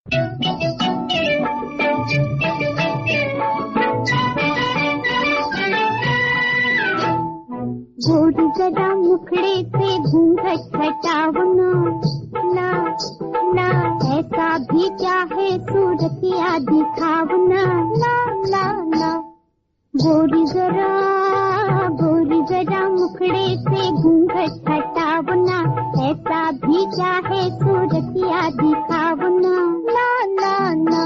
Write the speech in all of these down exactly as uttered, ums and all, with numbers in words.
गोरी जरा मुखड़े से घूंघट हटाओ ना, ना ना ऐसा भी चाहे सूरतिया दिखाओ ना, ना ना ना। गोरी जरा गोरी जरा मुखड़े से घूंघट हटाओ ना, ऐसा भी चाहे सूरतिया दिखाओ ना, ना ना ना।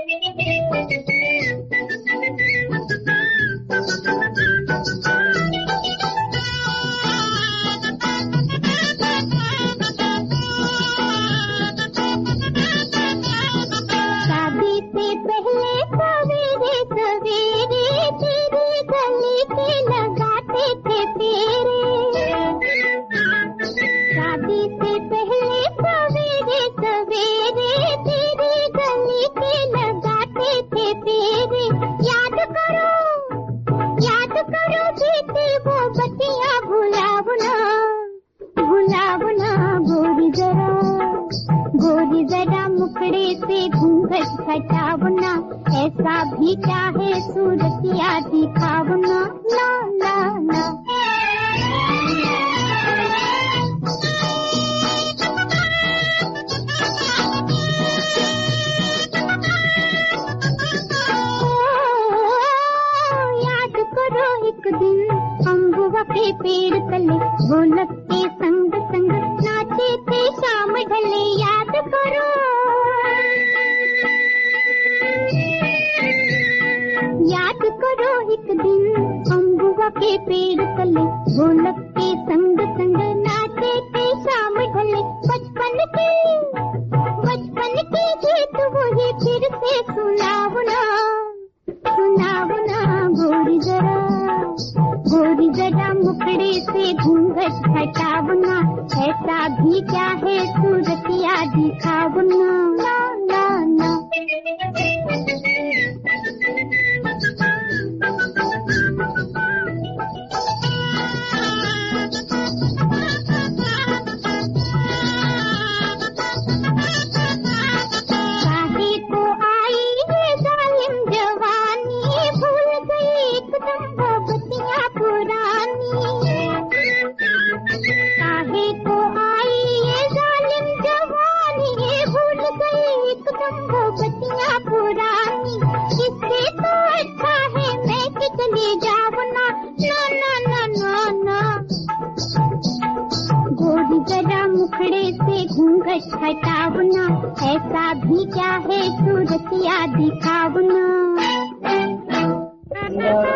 गोरी जरा मुखड़े से घूंघट हटाओ ना, ऐसा भी चाहे सूरतिया दिखाओ ना, ना ना ना। याद करो एक दिन अम्बुआ के पेड़ तले ढोलक के संग संग नाचे थे शाम ढले, याद करो। याद करो एक दिन अम्बुआ के पेड़ तले ढोलक के संग संग नाचे थे शाम ढले। बचपन की बचपन की गीत वही फिर से सुनाओ ना, सुनाओ ना। गोरी जरा गोरी जरा मुखड़े से घूंघट हटाओ ना, ऐसा भी चाहे सूरतिया दिखाओ ना, ना ना ना। काहे को आई ये जालिम जवानी, भूल गई एकदम वो बतियां पुरानी। काहे को आई ये जालिम जवानी, भूल गई एकदम वो बतियां पुरानी। इससे तो अच्छा है मैं कि चली जाऊं ना, ना ना ना ना ना। गोरी जरा मुखड़े से घूंघट हटाओ ना, ऐसा भी चाहे सूरतिया दिखाओ ना।